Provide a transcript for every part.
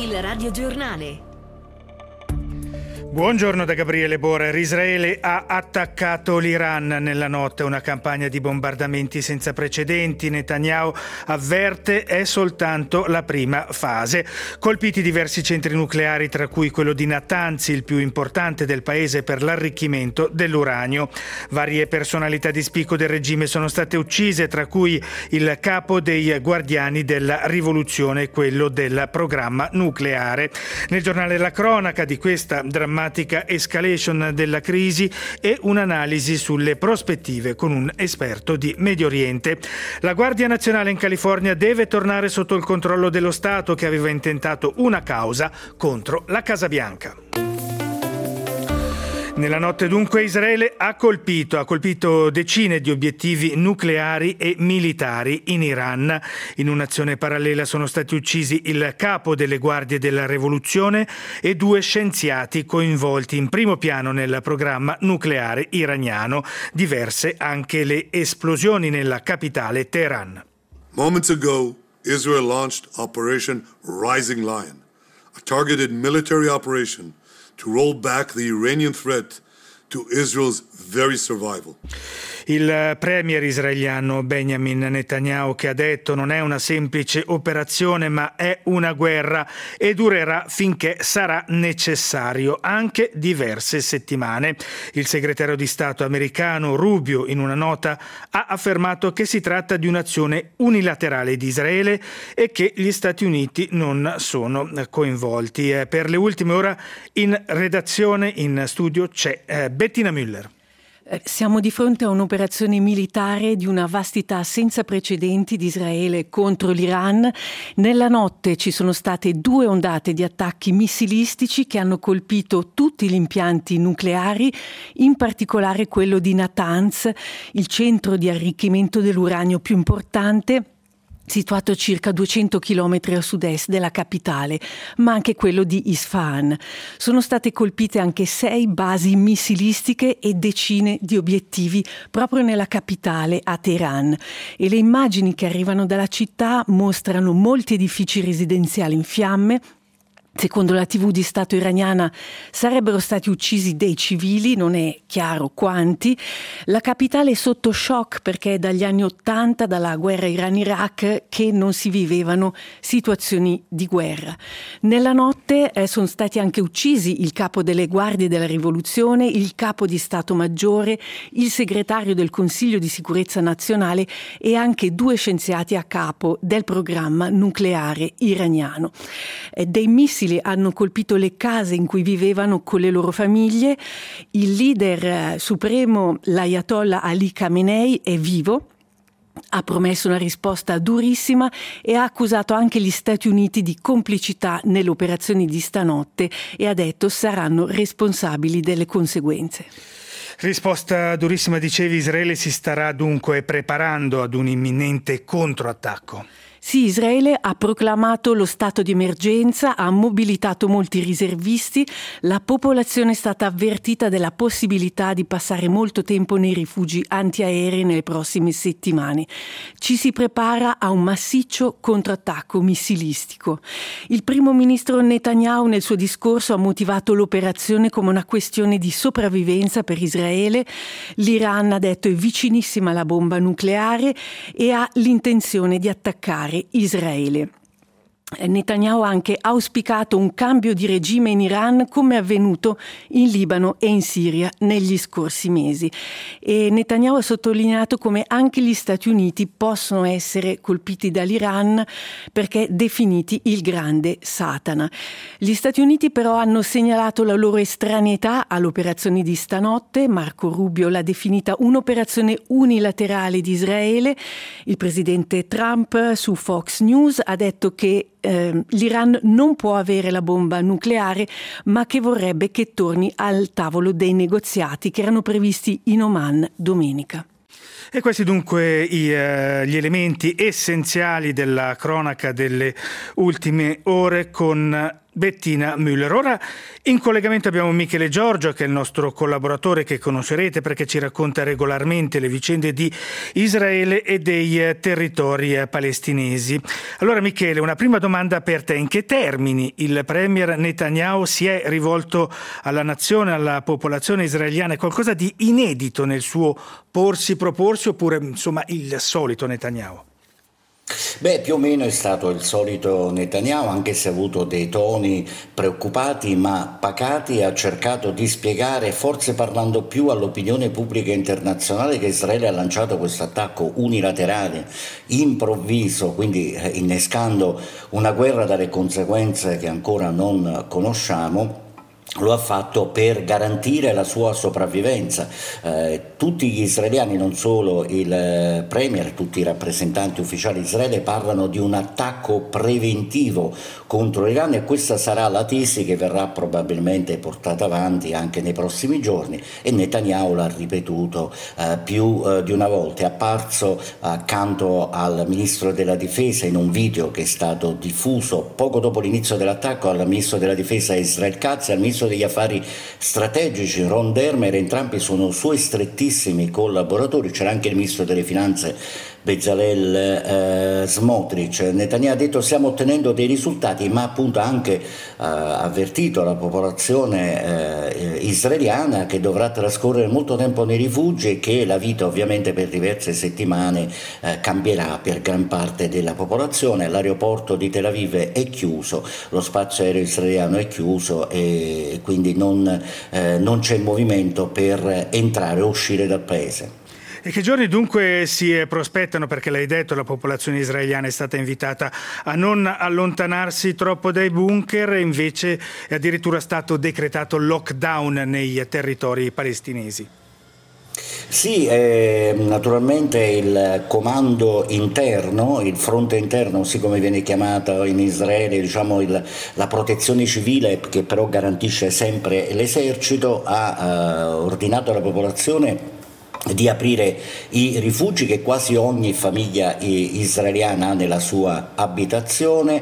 Il radiogiornale. Buongiorno da Gabriele Borer. Israele ha attaccato l'Iran nella notte, una campagna di bombardamenti senza precedenti. Netanyahu avverte è soltanto la prima fase. Colpiti diversi centri nucleari, tra cui quello di Natanz, il più importante del paese per l'arricchimento dell'uranio. Varie personalità di spicco del regime sono state uccise, tra cui il capo dei guardiani della rivoluzione, quello del programma nucleare. Nel giornale La Cronaca di questa drammatica escalation della crisi e un'analisi sulle prospettive con un esperto di Medio Oriente. La Guardia Nazionale in California deve tornare sotto il controllo dello Stato, che aveva intentato una causa contro la Casa Bianca. Nella notte dunque Israele ha colpito decine di obiettivi nucleari e militari in Iran. In un'azione parallela sono stati uccisi il capo delle guardie della rivoluzione e 2 scienziati coinvolti in primo piano nel programma nucleare iraniano. Diverse anche le esplosioni nella capitale Teheran. Moments ago, Israel launched Operation Rising Lion, a targeted military operation to roll back the Iranian threat to Israel's very survival. Il premier israeliano Benjamin Netanyahu, che ha detto non è una semplice operazione ma è una guerra e durerà finché sarà necessario, anche diverse settimane. Il segretario di Stato americano Rubio in una nota ha affermato che si tratta di un'azione unilaterale di Israele e che gli Stati Uniti non sono coinvolti. Per le ultime ore in redazione, in studio, c'è Bettina Müller. Siamo di fronte a un'operazione militare di una vastità senza precedenti di Israele contro l'Iran. Nella notte ci sono state 2 ondate di attacchi missilistici che hanno colpito tutti gli impianti nucleari, in particolare quello di Natanz, il centro di arricchimento dell'uranio più importante, situato a circa 200 chilometri a sud-est della capitale, ma anche quello di Isfahan. Sono state colpite anche 6 basi missilistiche e decine di obiettivi proprio nella capitale, a Teheran. E le immagini che arrivano dalla città mostrano molti edifici residenziali in fiamme. Secondo la TV di Stato iraniana sarebbero stati uccisi dei civili, non è chiaro quanti. La capitale è sotto shock perché è dagli anni '80, dalla guerra Iran-Iraq, che non si vivevano situazioni di guerra. Nella notte sono stati anche uccisi il capo delle guardie della rivoluzione, il capo di Stato Maggiore, il segretario del Consiglio di Sicurezza Nazionale e anche 2 scienziati a capo del programma nucleare iraniano. Dei missili hanno colpito le case in cui vivevano con le loro famiglie. Il leader supremo, l'Ayatollah Ali Khamenei, è vivo. Ha promesso una risposta durissima e ha accusato anche gli Stati Uniti di complicità nelle operazioni di stanotte e ha detto saranno responsabili delle conseguenze. Risposta durissima, dicevi. Israele si starà dunque preparando ad un imminente controattacco. Sì, Israele ha proclamato lo stato di emergenza, ha mobilitato molti riservisti, la popolazione è stata avvertita della possibilità di passare molto tempo nei rifugi antiaerei nelle prossime settimane. Ci si prepara a un massiccio controattacco missilistico. Il primo ministro Netanyahu nel suo discorso ha motivato l'operazione come una questione di sopravvivenza per Israele. L'Iran, ha detto, è vicinissima alla bomba nucleare e ha l'intenzione di attaccare Israele. Netanyahu ha anche auspicato un cambio di regime in Iran come è avvenuto in Libano e in Siria negli scorsi mesi. E Netanyahu ha sottolineato come anche gli Stati Uniti possono essere colpiti dall'Iran perché definiti il grande Satana. Gli Stati Uniti però hanno segnalato la loro estraneità all'operazione di stanotte. Marco Rubio l'ha definita un'operazione unilaterale di Israele. Il presidente Trump su Fox News ha detto che l'Iran non può avere la bomba nucleare, ma che vorrebbe che torni al tavolo dei negoziati che erano previsti in Oman domenica. E questi dunque gli elementi essenziali della cronaca delle ultime ore, con Bettina Müller. Ora in collegamento abbiamo Michele Giorgio, che è il nostro collaboratore, che conoscerete perché ci racconta regolarmente le vicende di Israele e dei territori palestinesi. Allora Michele, una prima domanda per te: in che termini il premier Netanyahu si è rivolto alla nazione, alla popolazione israeliana? È qualcosa di inedito nel suo proporsi, oppure insomma il solito Netanyahu? Beh, più o meno è stato il solito Netanyahu, anche se ha avuto dei toni preoccupati ma pacati. Ha cercato di spiegare, forse parlando più all'opinione pubblica internazionale, che Israele ha lanciato questo attacco unilaterale, improvviso, quindi innescando una guerra dalle conseguenze che ancora non conosciamo. Lo ha fatto per garantire la sua sopravvivenza. Tutti gli israeliani, non solo il premier, tutti i rappresentanti ufficiali di Israele parlano di un attacco preventivo contro l'Iran, e questa sarà la tesi che verrà probabilmente portata avanti anche nei prossimi giorni, e Netanyahu l'ha ripetuto più di una volta. È apparso accanto al ministro della difesa in un video che è stato diffuso poco dopo l'inizio dell'attacco, al ministro della difesa Israel Katz e al ministro degli affari strategici Ron Dermer. Entrambi sono suoi strettissimi collaboratori. C'era anche il ministro delle finanze Bezalel Smotrich. Netanyahu ha detto: stiamo ottenendo dei risultati, ma appunto ha anche avvertito la popolazione israeliana che dovrà trascorrere molto tempo nei rifugi e che la vita ovviamente per diverse settimane cambierà per gran parte della popolazione. L'aeroporto di Tel Aviv è chiuso, lo spazio aereo israeliano è chiuso e quindi non c'è movimento per entrare o uscire dal paese. E che giorni dunque si prospettano? Perché l'hai detto, la popolazione israeliana è stata invitata a non allontanarsi troppo dai bunker, e invece è addirittura stato decretato lockdown nei territori palestinesi. Sì, naturalmente il comando interno, il fronte interno, così come viene chiamato in Israele, diciamo la protezione civile, che però garantisce sempre l'esercito, ha ordinato alla popolazione di aprire i rifugi che quasi ogni famiglia israeliana ha nella sua abitazione.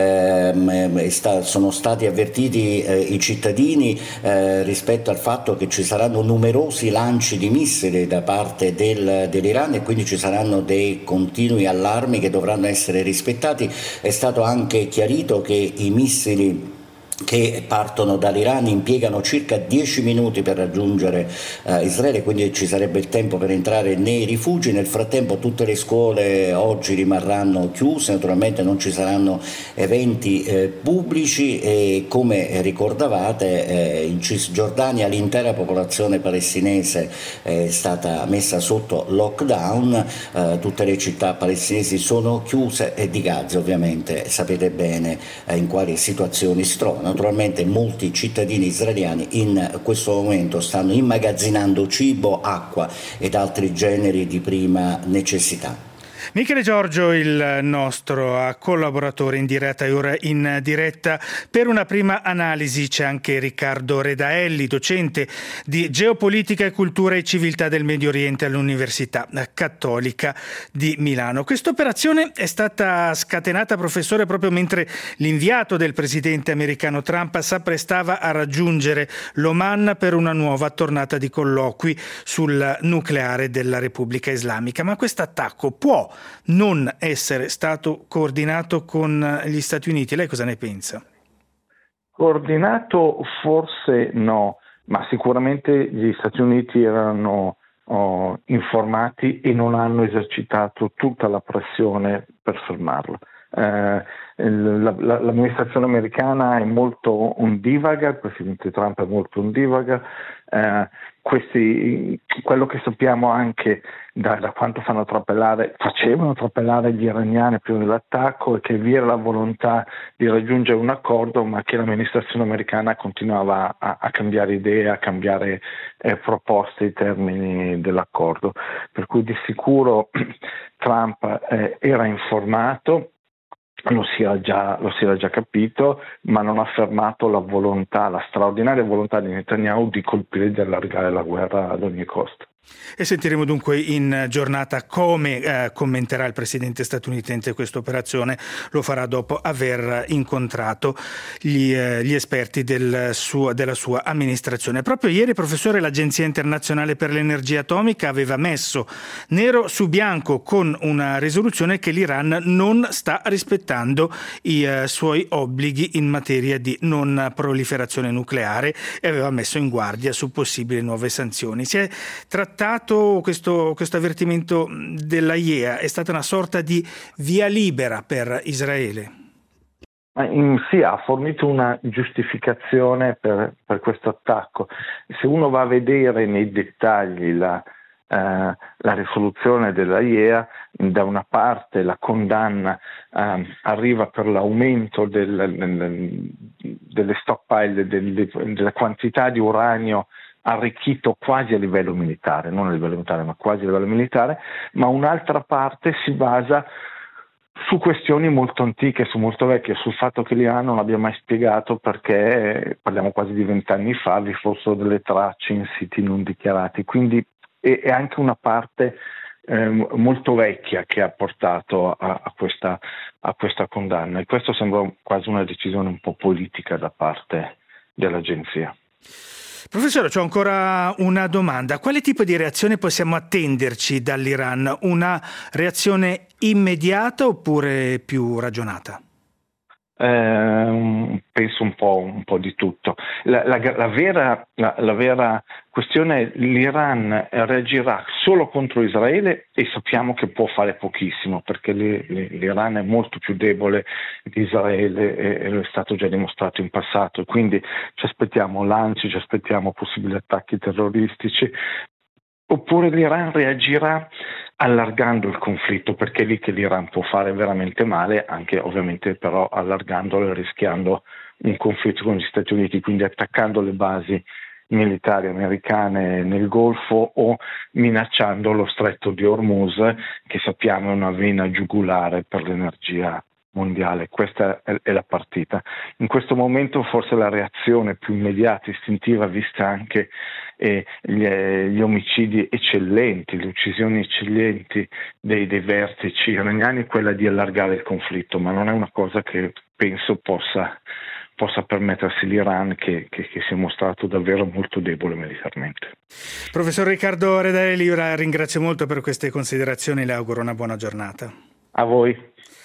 Sono stati avvertiti i cittadini rispetto al fatto che ci saranno numerosi lanci di missili da parte dell'Iran, e quindi ci saranno dei continui allarmi che dovranno essere rispettati. È stato anche chiarito che i missili che partono dall'Iran impiegano circa 10 minuti per raggiungere Israele, quindi ci sarebbe il tempo per entrare nei rifugi. Nel frattempo tutte le scuole oggi rimarranno chiuse, naturalmente non ci saranno eventi pubblici, e come ricordavate in Cisgiordania l'intera popolazione palestinese è stata messa sotto lockdown, tutte le città palestinesi sono chiuse, e di Gaza ovviamente sapete bene in quali situazioni si trovano. Naturalmente molti cittadini israeliani in questo momento stanno immagazzinando cibo, acqua ed altri generi di prima necessità. Michele Giorgio, il nostro collaboratore in diretta, e ora in diretta per una prima analisi c'è anche Riccardo Redaelli, docente di Geopolitica e Cultura e Civiltà del Medio Oriente all'Università Cattolica di Milano. Questa operazione è stata scatenata, professore, proprio mentre l'inviato del presidente americano Trump s'apprestava a raggiungere l'Oman per una nuova tornata di colloqui sul nucleare della Repubblica Islamica. Ma questo attacco può non essere stato coordinato con gli Stati Uniti? Lei cosa ne pensa? Coordinato forse no, ma sicuramente gli Stati Uniti erano informati e non hanno esercitato tutta la pressione per fermarlo. L'amministrazione americana è molto ondivaga, il presidente Trump è molto ondivaga. Quello che sappiamo anche da quanto facevano trapelare gli iraniani prima dell'attacco è che vi era la volontà di raggiungere un accordo, ma che l'amministrazione americana continuava a cambiare idee, a cambiare proposte ai termini dell'accordo, per cui di sicuro Trump era informato. Lo si era già capito, ma non ha fermato la straordinaria volontà di Netanyahu di colpire e di allargare la guerra ad ogni costo. E sentiremo dunque in giornata come commenterà il presidente statunitense questa operazione. Lo farà dopo aver incontrato gli esperti della sua amministrazione. Proprio ieri, professore, l'Agenzia Internazionale per l'Energia Atomica aveva messo nero su bianco con una risoluzione che l'Iran non sta rispettando i suoi obblighi in materia di non proliferazione nucleare e aveva messo in guardia su possibili nuove sanzioni. Si è trattato questo avvertimento della IEA, è stata una sorta di via libera per Israele? Sì, ha fornito una giustificazione per questo attacco. Se uno va a vedere nei dettagli la risoluzione della IEA, da una parte la condanna arriva per l'aumento delle stockpile, della quantità di uranio arricchito quasi a livello militare, non a livello militare ma quasi a livello militare, ma un'altra parte si basa su questioni molto antiche, molto vecchie, sul fatto che l'Iran non abbia mai spiegato perché, parliamo quasi di 20 anni fa, vi fossero delle tracce in siti non dichiarati, quindi è anche una parte molto vecchia che ha portato a questa condanna, e questo sembra quasi una decisione un po' politica da parte dell'agenzia. Professore, c'ho ancora una domanda. Quale tipo di reazione possiamo attenderci dall'Iran? Una reazione immediata oppure più ragionata? Penso un po' di tutto. La vera questione è: l'Iran reagirà solo contro Israele, e sappiamo che può fare pochissimo perché l'Iran è molto più debole di Israele e lo è stato già dimostrato in passato, quindi ci aspettiamo lanci, ci aspettiamo possibili attacchi terroristici. Oppure l'Iran reagirà allargando il conflitto, perché è lì che l'Iran può fare veramente male, anche ovviamente però allargandolo e rischiando un conflitto con gli Stati Uniti, quindi attaccando le basi militari americane nel Golfo o minacciando lo stretto di Hormuz, che sappiamo è una vena giugulare per l'energia mondiale. Questa è la partita. In questo momento forse la reazione più immediata, istintiva, vista anche gli omicidi eccellenti, le uccisioni eccellenti dei vertici iraniani, è quella di allargare il conflitto, ma non è una cosa che penso possa permettersi l'Iran, che si è mostrato davvero molto debole militarmente. Professor Riccardo Redarelli, io la ringrazio molto per queste considerazioni e le auguro una buona giornata. A voi.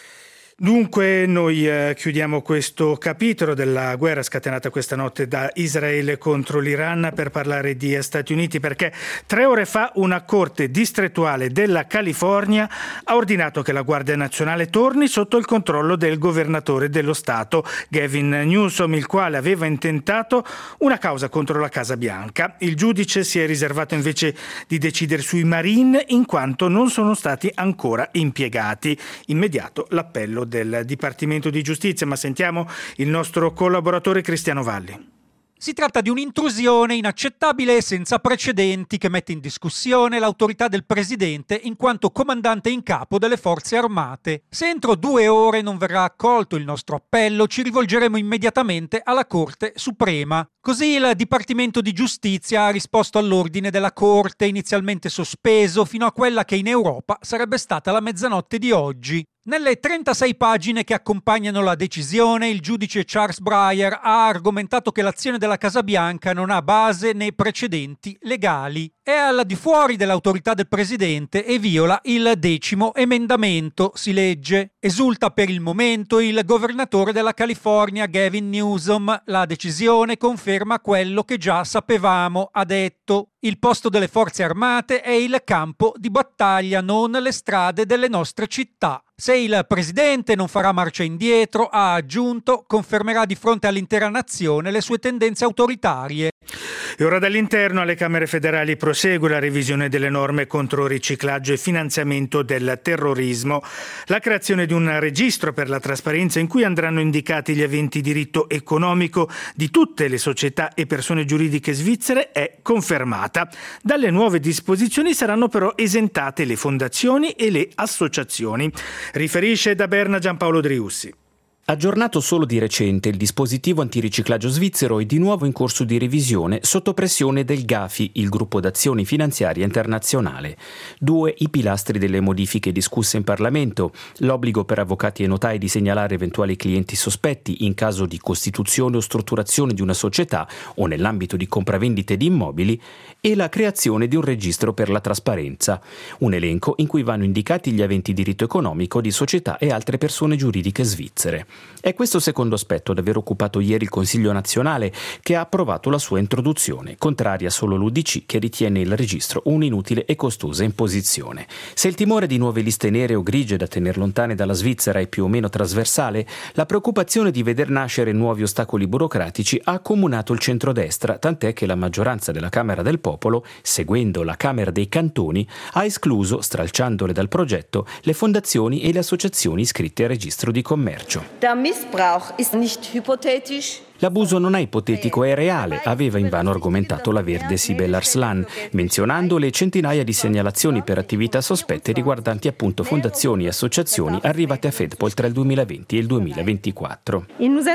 Dunque noi chiudiamo questo capitolo della guerra scatenata questa notte da Israele contro l'Iran per parlare di Stati Uniti, perché 3 ore fa una corte distrettuale della California ha ordinato che la Guardia Nazionale torni sotto il controllo del governatore dello Stato Gavin Newsom, il quale aveva intentato una causa contro la Casa Bianca. Il giudice si è riservato invece di decidere sui Marine in quanto non sono stati ancora impiegati. Immediato l'appello del Dipartimento di Giustizia, ma sentiamo il nostro collaboratore Cristiano Valli. Si tratta di un'intrusione inaccettabile e senza precedenti che mette in discussione l'autorità del presidente in quanto comandante in capo delle forze armate. Se entro 2 ore non verrà accolto il nostro appello, ci rivolgeremo immediatamente alla Corte Suprema. Così il Dipartimento di Giustizia ha risposto all'ordine della Corte, inizialmente sospeso fino a quella che in Europa sarebbe stata la mezzanotte di oggi. Nelle 36 pagine che accompagnano la decisione, il giudice Charles Breyer ha argomentato che l'azione della Casa Bianca non ha base né precedenti legali. È al di fuori dell'autorità del presidente e viola il 10° emendamento, si legge. Esulta per il momento il governatore della California Gavin Newsom. La decisione conferma quello che già sapevamo, ha detto. Il posto delle forze armate è il campo di battaglia, non le strade delle nostre città. Se il presidente non farà marcia indietro, ha aggiunto, confermerà di fronte all'intera nazione le sue tendenze autoritarie. E ora dall'interno alle Camere federali prosegue la revisione delle norme contro riciclaggio e finanziamento del terrorismo. La creazione di un registro per la trasparenza in cui andranno indicati gli aventi diritto economico di tutte le società e persone giuridiche svizzere è confermata. Dalle nuove disposizioni saranno però esentate le fondazioni e le associazioni. Riferisce da Berna Giampaolo Driussi. Aggiornato solo di recente, il dispositivo antiriciclaggio svizzero è di nuovo in corso di revisione sotto pressione del GAFI, il gruppo d'azioni finanziaria internazionale. 2 i pilastri delle modifiche discusse in Parlamento: l'obbligo per avvocati e notai di segnalare eventuali clienti sospetti in caso di costituzione o strutturazione di una società o nell'ambito di compravendite di immobili, e la creazione di un registro per la trasparenza, un elenco in cui vanno indicati gli aventi diritto economico di società e altre persone giuridiche svizzere. È questo secondo aspetto ad aver occupato ieri il Consiglio nazionale, che ha approvato la sua introduzione, contraria solo l'UDC, che ritiene il registro un'inutile e costosa imposizione. Se il timore di nuove liste nere o grigie da tenere lontane dalla Svizzera è più o meno trasversale, la preoccupazione di veder nascere nuovi ostacoli burocratici ha accomunato il centrodestra, tant'è che la maggioranza della Camera del Popolo, seguendo la Camera dei Cantoni, ha escluso, stralciandole dal progetto, le fondazioni e le associazioni iscritte al registro di commercio. Der Missbrauch ist nicht hypothetisch. L'abuso non è ipotetico, è reale, aveva invano argomentato la verde Sibel Arslan, menzionando le centinaia di segnalazioni per attività sospette riguardanti appunto fondazioni e associazioni arrivate a FEDPOL tra il 2020 e il 2024.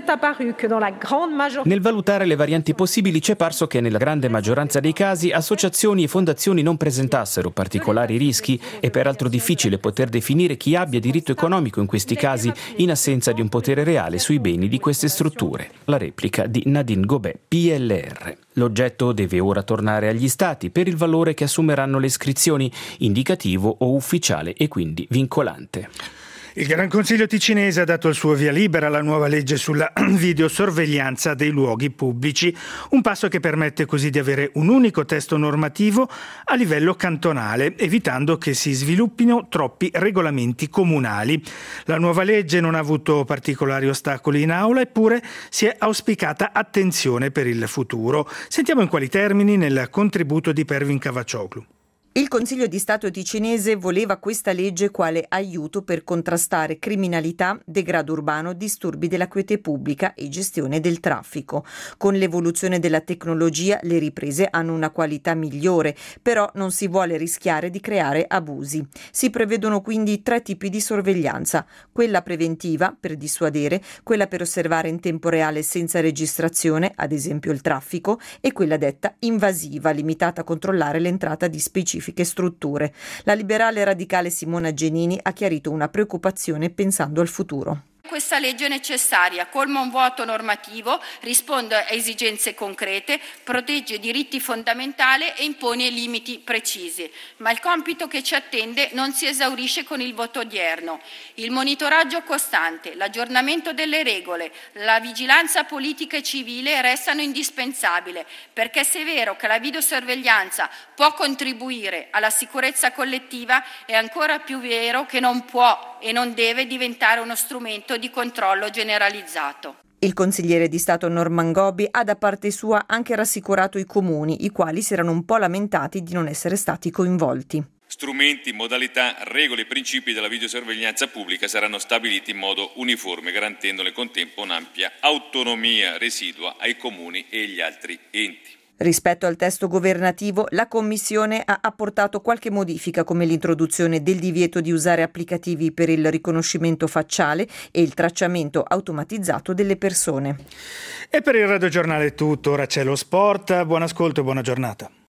Nel valutare le varianti possibili ci è parso che nella grande maggioranza dei casi associazioni e fondazioni non presentassero particolari rischi, e peraltro difficile poter definire chi abbia diritto economico in questi casi in assenza di un potere reale sui beni di queste strutture. La replica di Nadine Gobet, PLR. L'oggetto deve ora tornare agli Stati per il valore che assumeranno le iscrizioni, indicativo o ufficiale e quindi vincolante. Il Gran Consiglio ticinese ha dato il suo via libera alla nuova legge sulla videosorveglianza dei luoghi pubblici, un passo che permette così di avere un unico testo normativo a livello cantonale, evitando che si sviluppino troppi regolamenti comunali. La nuova legge non ha avuto particolari ostacoli in aula, eppure si è auspicata attenzione per il futuro. Sentiamo in quali termini nel contributo di Pervin Cavaccioglu. Il Consiglio di Stato ticinese voleva questa legge quale aiuto per contrastare criminalità, degrado urbano, disturbi della quiete pubblica e gestione del traffico. Con l'evoluzione della tecnologia le riprese hanno una qualità migliore, però non si vuole rischiare di creare abusi. Si prevedono quindi 3 tipi di sorveglianza: quella preventiva, per dissuadere, quella per osservare in tempo reale senza registrazione, ad esempio il traffico, e quella detta invasiva, limitata a controllare l'entrata di specifiche strutture. La liberale radicale Simona Genini ha chiarito una preoccupazione pensando al futuro. Questa legge è necessaria, colma un vuoto normativo, risponde a esigenze concrete, protegge diritti fondamentali e impone limiti precisi. Ma il compito che ci attende non si esaurisce con il voto odierno. Il monitoraggio costante, l'aggiornamento delle regole, la vigilanza politica e civile restano indispensabili, perché se è vero che la videosorveglianza può contribuire alla sicurezza collettiva, è ancora più vero che non può e non deve diventare uno strumento di controllo generalizzato. Il consigliere di Stato Norman Gobi ha da parte sua anche rassicurato i comuni, i quali si erano un po' lamentati di non essere stati coinvolti. Strumenti, modalità, regole e principi della videosorveglianza pubblica saranno stabiliti in modo uniforme, garantendo nel contempo un'ampia autonomia residua ai comuni e agli altri enti. Rispetto al testo governativo, la Commissione ha apportato qualche modifica, come l'introduzione del divieto di usare applicativi per il riconoscimento facciale e il tracciamento automatizzato delle persone. E per il Radio Giornale è tutto, ora c'è lo sport. Buon ascolto e buona giornata.